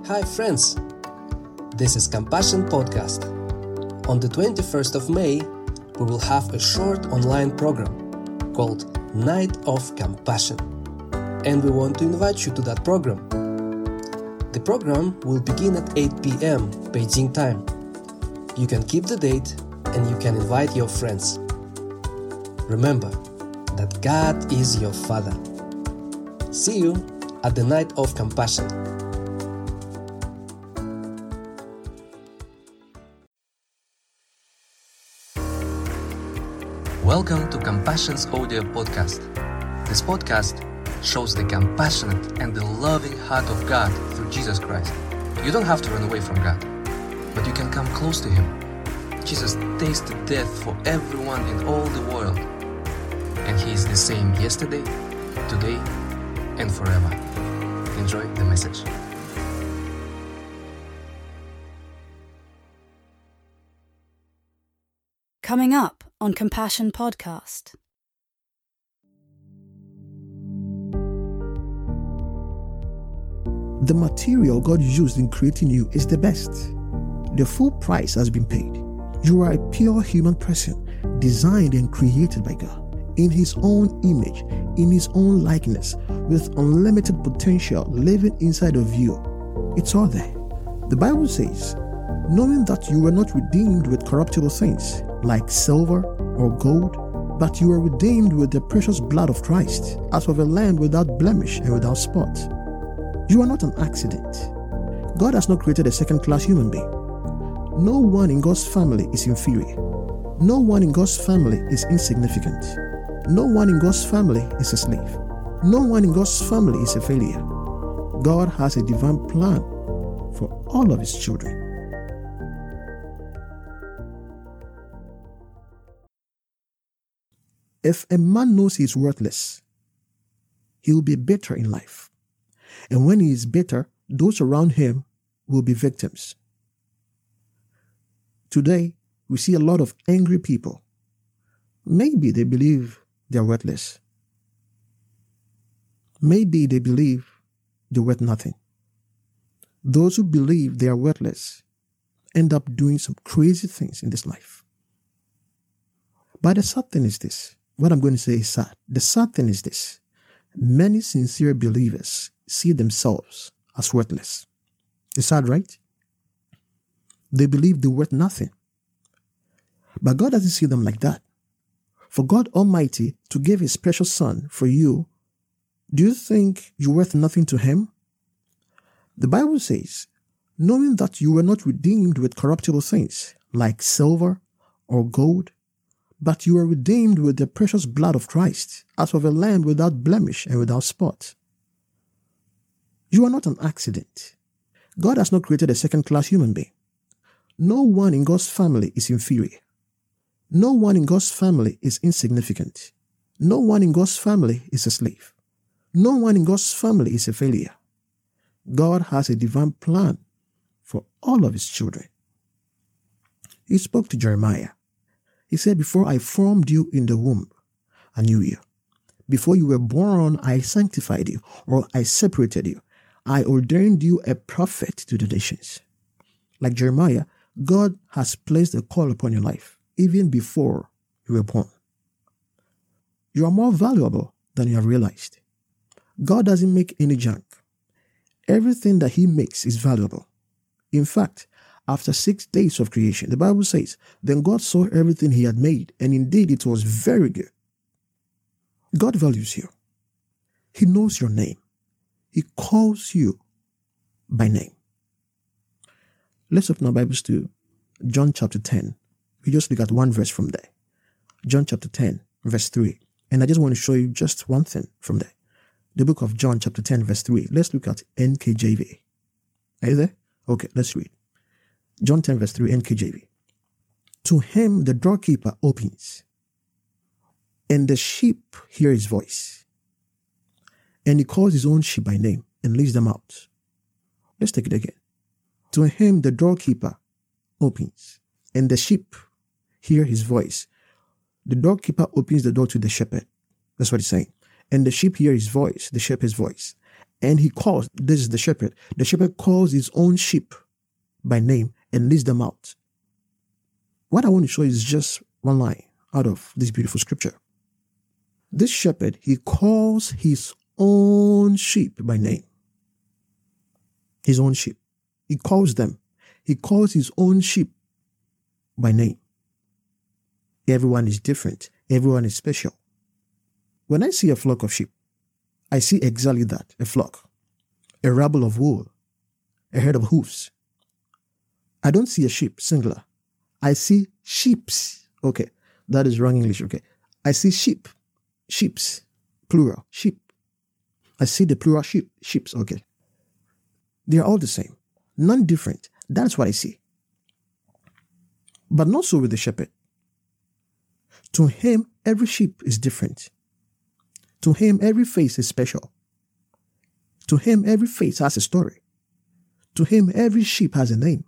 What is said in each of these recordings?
Hi friends, this is Compassion Podcast. On the 21st of May, we will have a short online program called Night of Compassion, and we want to invite you to that program. The program will begin at 8 p.m. Beijing time. You can keep the date and you can invite your friends. Remember that God is your Father. See you at the Night of Compassion. Welcome to Compassion's audio podcast. This podcast shows the compassionate and the loving heart of God through Jesus Christ. You don't have to run away from God, but you can come close to Him. Jesus tasted death for everyone in all the world, and He is the same yesterday, today, and forever. Enjoy the message. Coming up on Compassion Podcast. The material God used in creating you is the best. The full price has been paid. You are a pure human person, designed and created by God, in His own image, in His own likeness, with unlimited potential living inside of you. It's all there. The Bible says, knowing that you were not redeemed with corruptible things, like silver or gold, but you were redeemed with the precious blood of Christ, as of a lamb without blemish and without spot. You are not an accident. God has not created a second-class human being. No one in God's family is inferior. No one in God's family is insignificant. No one in God's family is a slave. No one in God's family is a failure. God has a divine plan for all of His children. If a man knows he is worthless, he will be bitter in life. And when he is bitter, those around him will be victims. Today, we see a lot of angry people. Maybe they believe they are worthless. Maybe they believe they're worth nothing. Those who believe they are worthless end up doing some crazy things in this life. But the sad thing is this. What I'm going to say is sad. The sad thing is this. Many sincere believers see themselves as worthless. It's sad, right? They believe they're worth nothing. But God doesn't see them like that. For God Almighty to give His precious Son for you, do you think you're worth nothing to Him? The Bible says, knowing that you were not redeemed with corruptible things, like silver or gold, but you were redeemed with the precious blood of Christ, as of a lamb without blemish and without spot. You are not an accident. God has not created a second-class human being. No one in God's family is inferior. No one in God's family is insignificant. No one in God's family is a slave. No one in God's family is a failure. God has a divine plan for all of His children. He spoke to Jeremiah. He said, before I formed you in the womb, I knew you. Before you were born, I sanctified you, or I separated you. I ordained you a prophet to the nations. Like Jeremiah, God has placed a call upon your life, even before you were born. You are more valuable than you have realized. God doesn't make any junk. Everything that He makes is valuable. In fact, after 6 days of creation, the Bible says, then God saw everything He had made, and indeed it was very good. God values you. He knows your name. He calls you by name. Let's open our Bibles to John chapter 10. We just look at one verse from there. John chapter 10, verse 3. And I just want to show you just one thing from there. The book of John chapter 10, verse 3. Let's look at NKJV. Are you there? Okay, let's read. John 10, verse 3, NKJV. To Him the doorkeeper opens, and the sheep hear His voice. And He calls His own sheep by name and leads them out. Let's take it again. To Him the doorkeeper opens, and the sheep hear His voice. The doorkeeper opens the door to the shepherd. That's what He's saying. And the sheep hear His voice, the shepherd's voice. And he calls, this is the shepherd calls his own sheep by name and leads them out. What I want to show you is just one line out of this beautiful scripture. This shepherd, he calls his own sheep by name. His own sheep. He calls them. He calls his own sheep by name. Everyone is different. Everyone is special. When I see a flock of sheep, I see exactly that, a flock, a rabble of wool, a herd of hoofs. I don't see a sheep, singular. I see sheeps. Okay, that is wrong English, okay. I see sheep, sheeps, plural, sheep. I see the plural sheep, sheeps, okay. They are all the same, none different. That's what I see. But not so with the shepherd. To him, every sheep is different. To him, every face is special. To him, every face has a story. To him, every sheep has a name.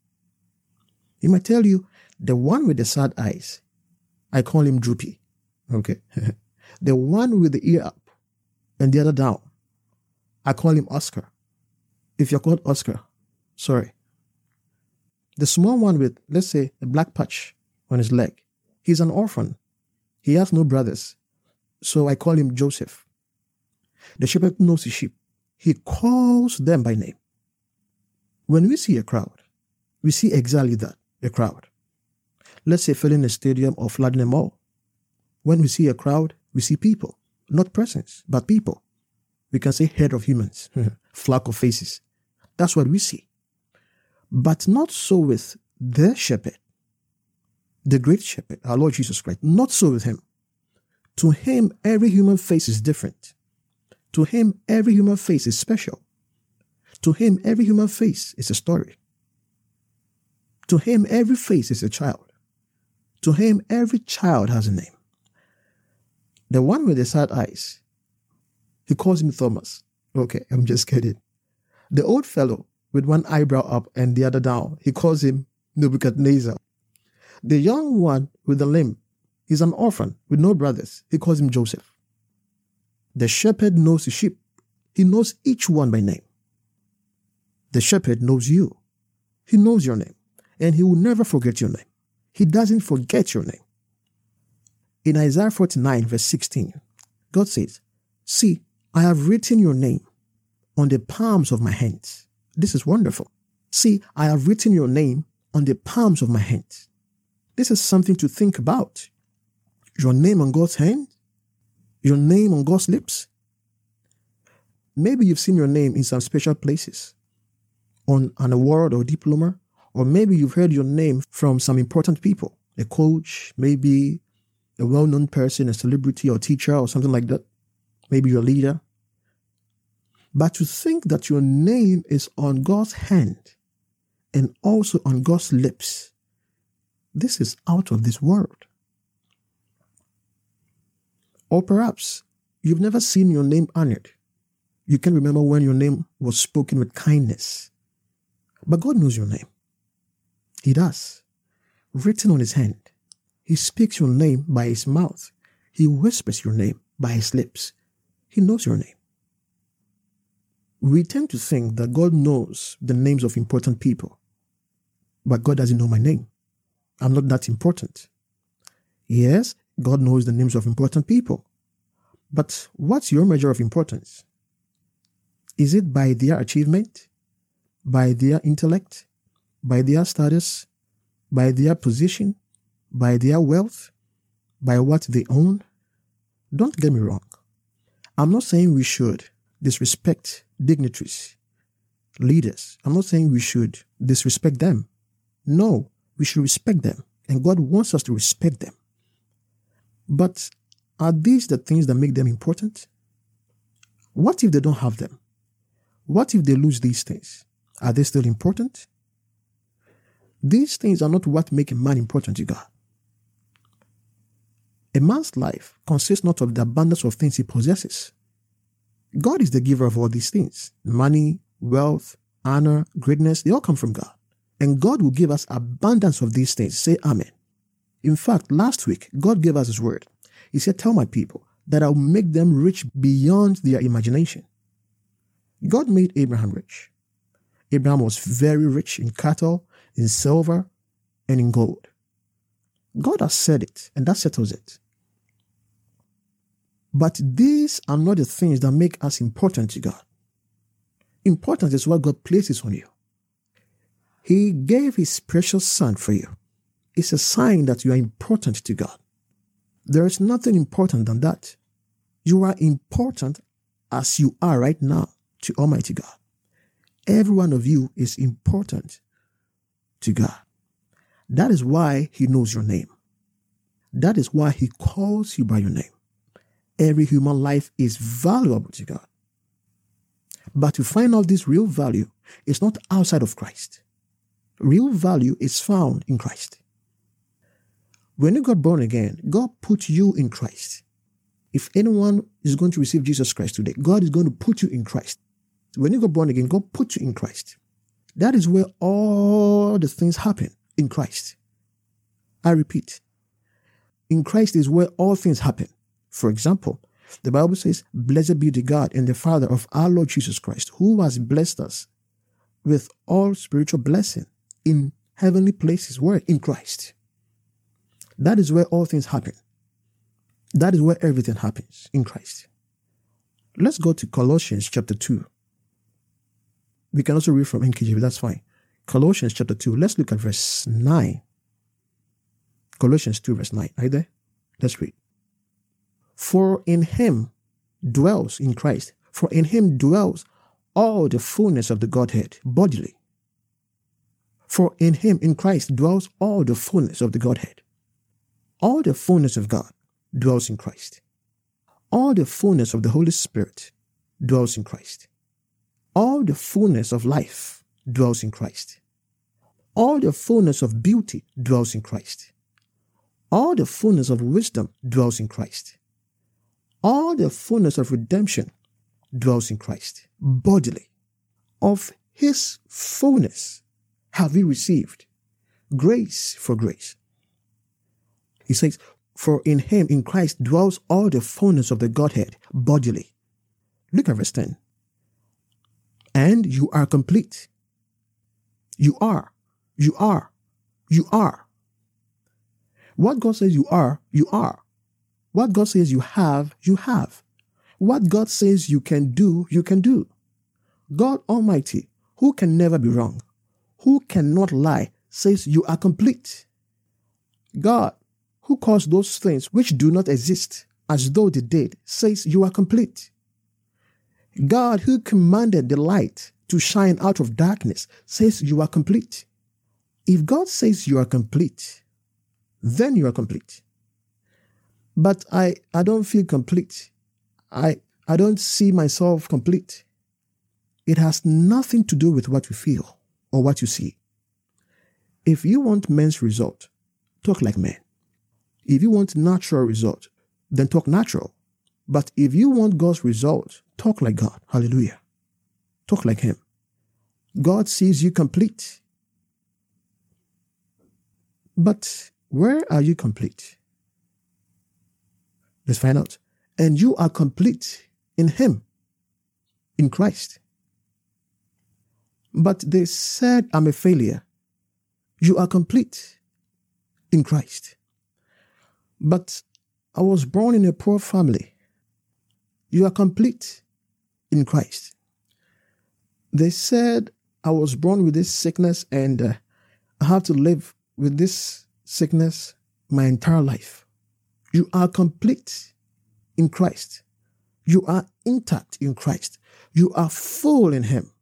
He might tell you, the one with the sad eyes, I call him Droopy. Okay. The one with the ear up and the other down, I call him Oscar. If you're called Oscar, sorry. The small one with, let's say, a black patch on his leg, he's an orphan. He has no brothers. So I call him Joseph. The shepherd knows his sheep. He calls them by name. When we see a crowd, we see exactly that, a crowd. Let's say filling a stadium or flooding a mall. When we see a crowd, we see people, not persons, but people. We can say herd of humans, flock of faces. That's what we see. But not so with the shepherd, the great shepherd, our Lord Jesus Christ. Not so with him. To him, every human face is different. To him, every human face is special. To him, every human face is a story. To him, every face is a child. To him, every child has a name. The one with the sad eyes, he calls him Thomas. Okay, I'm just kidding. The old fellow with one eyebrow up and the other down, he calls him Nebuchadnezzar. The young one with the limb, he's an orphan with no brothers. He calls him Joseph. The shepherd knows his sheep. He knows each one by name. The shepherd knows you. He knows your name, and he will never forget your name. He doesn't forget your name. In Isaiah 49, verse 16, God says, "See, I have written your name on the palms of my hands." This is wonderful. See, I have written your name on the palms of my hands. This is something to think about. Your name on God's hand, your name on God's lips. Maybe you've seen your name in some special places, on an award or diploma, or maybe you've heard your name from some important people, a coach, maybe a well-known person, a celebrity or teacher or something like that. Maybe your leader. But to think that your name is on God's hand and also on God's lips, this is out of this world. Or perhaps you've never seen your name honored. You can remember when your name was spoken with kindness. But God knows your name. He does. Written on his hand. He speaks your name by his mouth. He whispers your name by his lips. He knows your name. We tend to think that God knows the names of important people. But God doesn't know my name. I'm not that important. Yes, God knows the names of important people. But what's your measure of importance? Is it by their achievement? By their intellect? By their status? By their position? By their wealth? By what they own? Don't get me wrong. I'm not saying we should disrespect dignitaries, leaders. I'm not saying we should disrespect them. No, we should respect them. And God wants us to respect them. But are these the things that make them important? What if they don't have them? What if they lose these things? Are they still important? These things are not what make a man important to God. A man's life consists not of the abundance of things he possesses. God is the giver of all these things. Money, wealth, honor, greatness, they all come from God. And God will give us abundance of these things. Say amen. In fact, last week, God gave us his word. He said, "Tell my people that I'll make them rich beyond their imagination." God made Abraham rich. Abraham was very rich in cattle, in silver, and in gold. God has said it, and that settles it. But these are not the things that make us important to God. Important is what God places on you. He gave His precious Son for you. It's a sign that you are important to God. There is nothing important than that. You are important as you are right now to Almighty God. Every one of you is important to God. That is why He knows your name. That is why He calls you by your name. Every human life is valuable to God. But to find out this real value is not outside of Christ. Real value is found in Christ. When you got born again, God put you in Christ. If anyone is going to receive Jesus Christ today, God is going to put you in Christ. When you got born again, God put you in Christ. That is where all the things happen, in Christ. I repeat, in Christ is where all things happen. For example, the Bible says, "Blessed be the God and the Father of our Lord Jesus Christ, who has blessed us with all spiritual blessing in heavenly places." Where? In Christ. That is where all things happen. That is where everything happens, in Christ. Let's go to Colossians chapter 2. We can also read from NKJV, that's fine. Colossians chapter 2, let's look at verse 9. Colossians 2 verse 9, are you there? Let's read. For in Him dwells, in Christ, for in Him dwells all the fullness of the Godhead bodily. For in Him, in Christ, dwells all the fullness of the Godhead. All the fullness of God dwells in Christ. All the fullness of the Holy Spirit dwells in Christ. All the fullness of life dwells in Christ. All the fullness of beauty dwells in Christ. All the fullness of wisdom dwells in Christ. All the fullness of redemption dwells in Christ. Bodily. Of His fullness have we received grace for grace. He says, for in Him, in Christ, dwells all the fullness of the Godhead bodily. Look at verse 10. And you are complete. You are. You are. You are. What God says you are, you are. What God says you have, you have. What God says you can do, you can do. God Almighty, who can never be wrong, who cannot lie, says you are complete. God, who calls those things which do not exist as though they did, says you are complete. God, who commanded the light to shine out of darkness, says you are complete. If God says you are complete, then you are complete. But I don't feel complete. I don't see myself complete. It has nothing to do with what you feel or what you see. If you want men's result, talk like men. If you want natural result, then talk natural. But if you want God's result, talk like God. Hallelujah. Talk like Him. God sees you complete. But where are you complete? Let's find out. And you are complete in Him, in Christ. But they said, I'm a failure. You are complete in Christ. But I was born in a poor family. You are complete in Christ. They said I was born with this sickness and I have to live with this sickness my entire life. You are complete in Christ. You are intact in Christ. You are full in Him.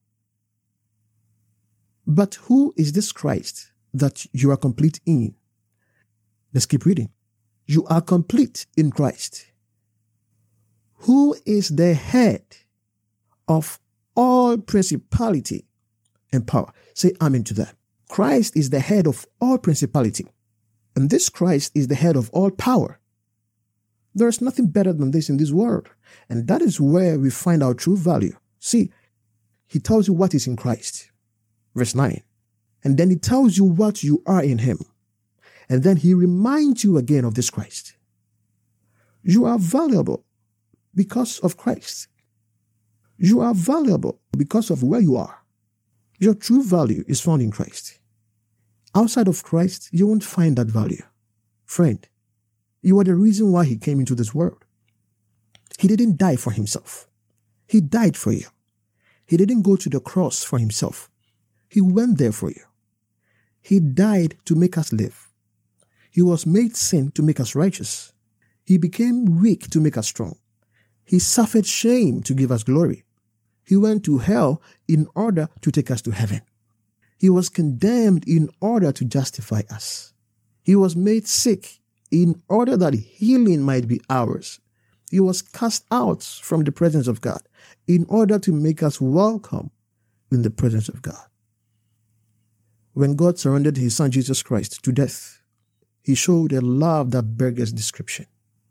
But who is this Christ that you are complete in? Let's keep reading. You are complete in Christ. Who is the head of all principality and power? Say amen to that. Christ is the head of all principality. And this Christ is the head of all power. There is nothing better than this in this world. And that is where we find our true value. See, He tells you what is in Christ. Verse 9. And then He tells you what you are in Him. And then He reminds you again of this Christ. You are valuable because of Christ. You are valuable because of where you are. Your true value is found in Christ. Outside of Christ, you won't find that value. Friend, you are the reason why he came into this world. He didn't die for himself. He died for you. He didn't go to the cross for himself. He went there for you. He died to make us live. He was made sin to make us righteous. He became weak to make us strong. He suffered shame to give us glory. He went to hell in order to take us to heaven. He was condemned in order to justify us. He was made sick in order that healing might be ours. He was cast out from the presence of God in order to make us welcome in the presence of God. When God surrendered his son Jesus Christ to death, he showed a love that beggars description.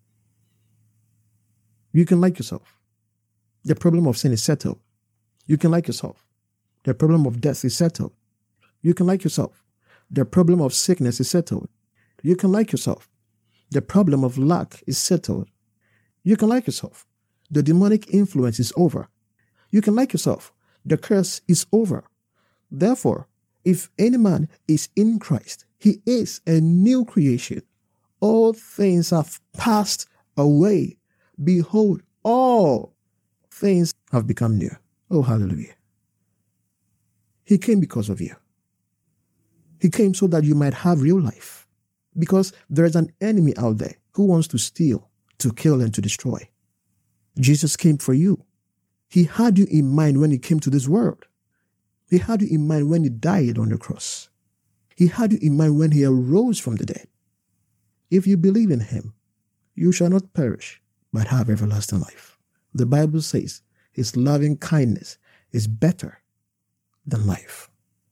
You can like yourself. The problem of sin is settled. You can like yourself. The problem of death is settled. You can like yourself. The problem of sickness is settled. You can like yourself. The problem of lack is settled. You can like yourself. The demonic influence is over. You can like yourself. The curse is over. Therefore, if any man is in Christ, he is a new creation. All things have passed away. Behold, all things have become new. Oh, hallelujah. He came because of you. He came so that you might have real life. Because there is an enemy out there who wants to steal, to kill, and to destroy. Jesus came for you. He had you in mind when he came to this world. He had you in mind when he died on the cross. He had you in mind when he arose from the dead. If you believe in him, you shall not perish, but have everlasting life. The Bible says his loving kindness is better than life.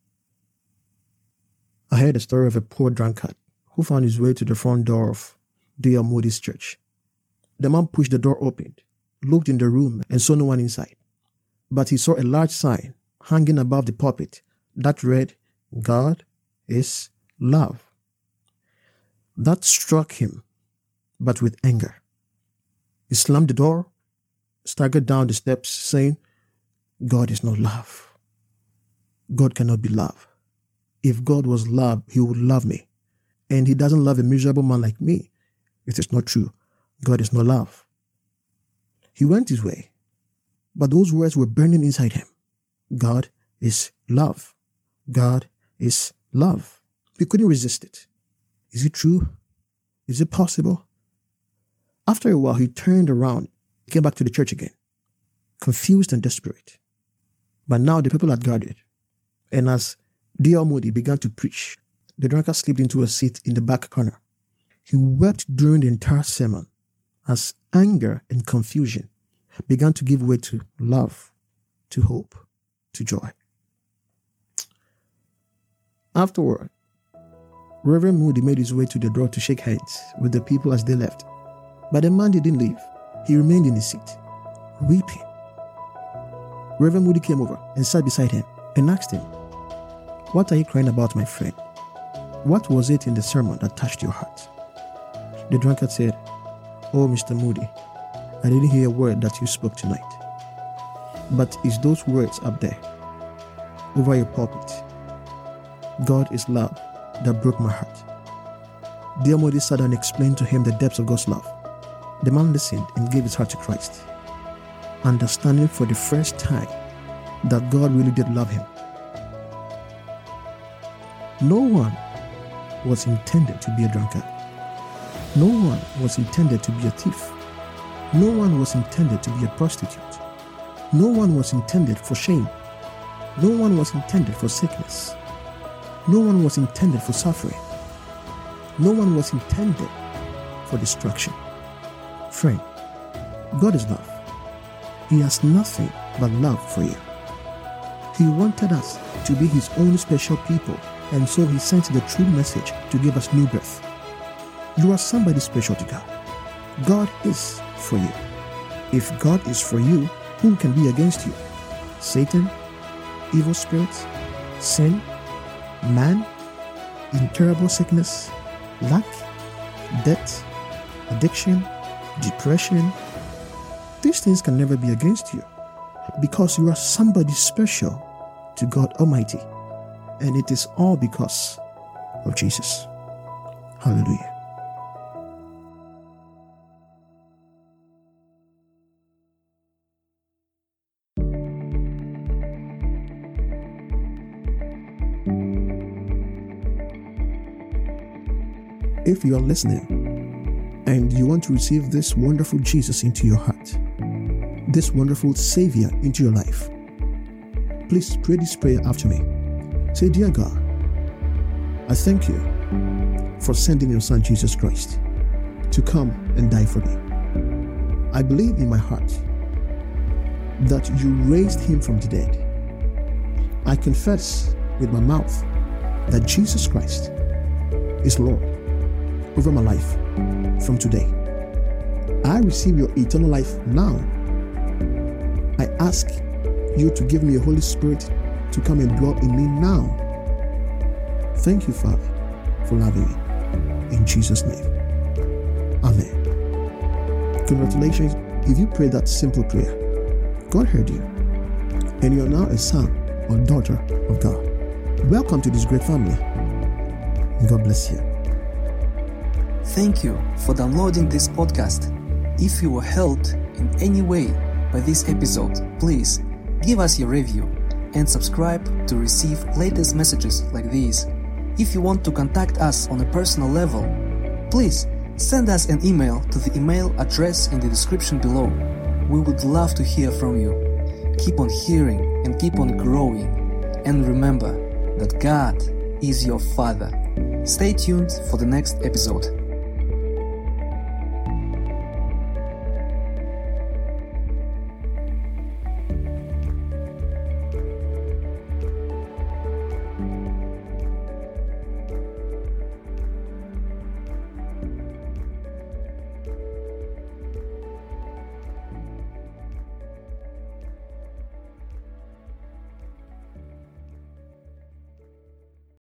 I heard a story of a poor drunkard who found his way to the front door of D.L. Moody's church. The man pushed the door open, looked in the room, and saw no one inside. But he saw a large sign hanging above the pulpit that read, "God is love." That struck him, but with anger. He slammed the door, staggered down the steps, saying, "God is not love. God cannot be love. If God was love, he would love me. And he doesn't love a miserable man like me. It is not true. God is not love." He went his way, but those words were burning inside him. God is love. God is love. He couldn't resist it. Is it true? Is it possible? After a while, he turned around, came back to the church again, confused and desperate. But now the people had gathered, and as D.L. Moody began to preach, the drunkard slipped into a seat in the back corner. He wept during the entire sermon as anger and confusion began to give way to love, to hope, to joy. Afterward, Reverend Moody made his way to the door to shake hands with the people as they left. But the man didn't leave. He remained in his seat, weeping. Reverend Moody came over and sat beside him and asked him, "What are you crying about, my friend? What was it in the sermon that touched your heart?" The drunkard said, "Oh, Mr. Moody, I didn't hear a word that you spoke tonight. But it's those words up there, over your pulpit. God is love, that broke my heart." D.L. Moody sat down and explained to him the depths of God's love. The man listened and gave his heart to Christ, understanding for the first time that God really did love him. No one was intended to be a drunkard. No one was intended to be a thief. No one was intended to be a prostitute. No one was intended for shame. No one was intended for sickness. No one was intended for suffering. No one was intended for destruction. Friend, God is love. He has nothing but love for you. He wanted us to be his own special people, and so he sent the true message to give us new birth. You are somebody special to God. God is for you. If God is for you, who can be against you? Satan, evil spirits, sin, man, incurable sickness, lack, debt, addiction, depression. These things can never be against you. because you are somebody special to God Almighty. And it is all because of Jesus. Hallelujah. If you are listening and you want to receive this wonderful Jesus into your heart, this wonderful Savior into your life, please pray this prayer after me. Say, Dear God, I thank you for sending your Son Jesus Christ to come and die for me. I believe in my heart that you raised him from the dead. I confess with my mouth that Jesus Christ is Lord over my life from today. I receive your eternal life now. I ask you to give me a Holy Spirit to come and dwell in me now. Thank you, Father, for loving me. In Jesus' name. Amen. Congratulations if you prayed that simple prayer. God heard you, and you are now a son or daughter of God. Welcome to this great family. God bless you. Thank you for downloading this podcast. If you were helped in any way by this episode, please give us your review and subscribe to receive latest messages like these. If you want to contact us on a personal level, please send us an email to the email address in the description below. We would love to hear from you. Keep on hearing and keep on growing. And remember that God is your Father. Stay tuned for the next episode.